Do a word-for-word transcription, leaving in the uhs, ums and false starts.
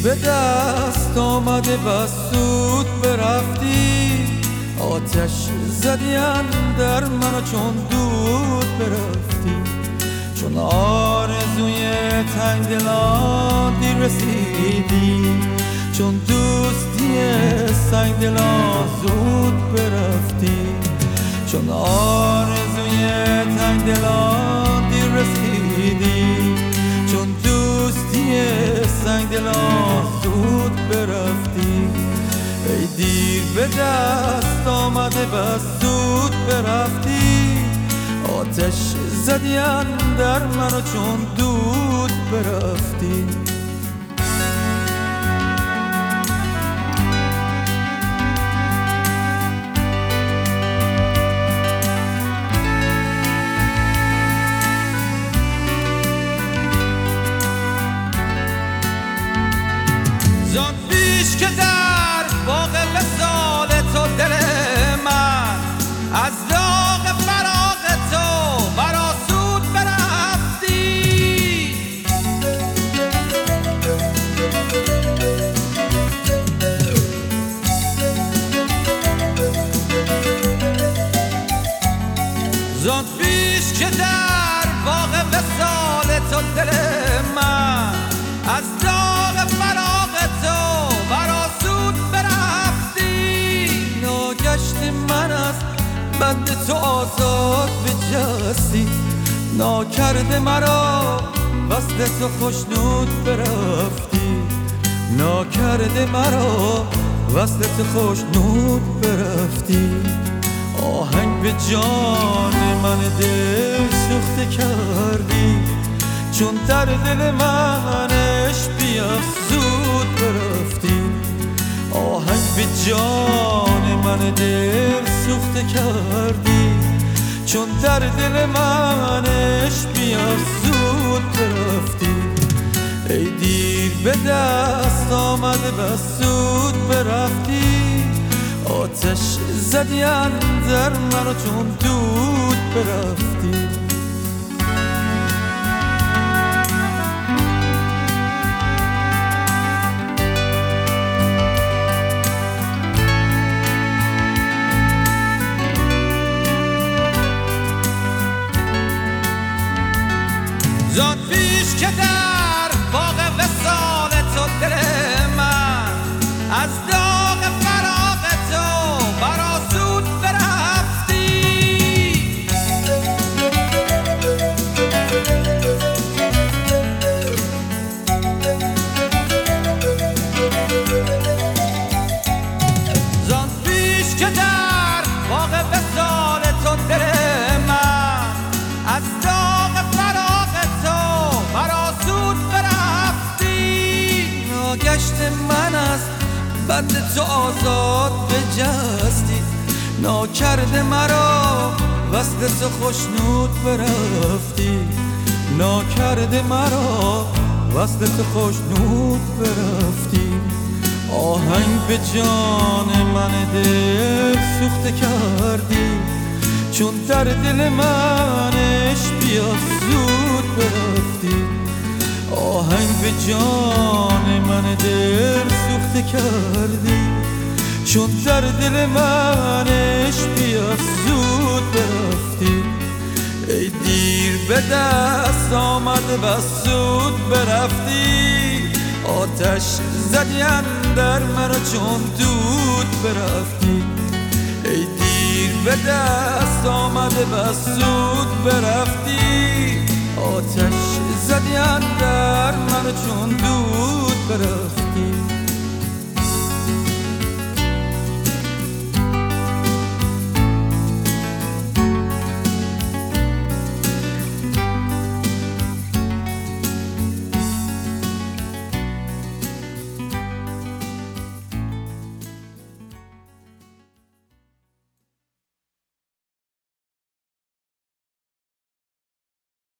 به دست آمده بس زود برفتی، آتش زدی اندر من و چون دود برفتی. چون آرزوی تنگ دلان دیر رسیدی، چون دوستی سنگ دلان زود برفتی. چون آرزوی تنگ دلان دیر رسیدی، چون دوستی سنگ دلان زود برفتی. ای دیر به دست آمده بس زود برفتی، آتش زدی اندر من و چون دود برفتی. زان پیش که در باغ وصال تو دل من از داغ فراق تو برآسود برفتی. زان پیش که در باغ وصال تو دل من از داغ فراق تو برآسود برفتی. ناگشت من از بند تو آزاد بجستی، ناکرده مرا وصل تو خوشنود برفتی. ناکرده مرا وصل تو خوشنود برفتی. آهنگ به جان من دل سوخته کردی، چون در دل منش بیفزود برفتی. آهنگ به جان من دل سوخته کردی، چون در دل منش بیفزود برفتی. ای دیر به دست آمده بس زود برفتی، آتش زدی اندر من و چون دود برفتی. زان پیش که در باغ وصال تو دل من از داغ فراق تو برآسود برفتی. زان پیش که در باغ وصال تو دل من از داغ فراق تو برآسود برفتی. ناگشت من از بند تو آزاد بجستی، ناکرده مرا وصل تو خوشنود برفتی. ناکرده مرا وصل تو خوشنود برفتی. آهنگ به جان من دل سوخته کردی، چون در دل منش بیفزود برفتی. آهنگ به جان من دل سوخته کردی، چون در دل منش بیفزود برفتی. ای دیر به دست آمده بس زود برفتی، آتش زدی اندر من و چون دود برفتی. ای دیر به دست آمده بس زود برفتی، آتش زدی اندر من و چون دود برفتی.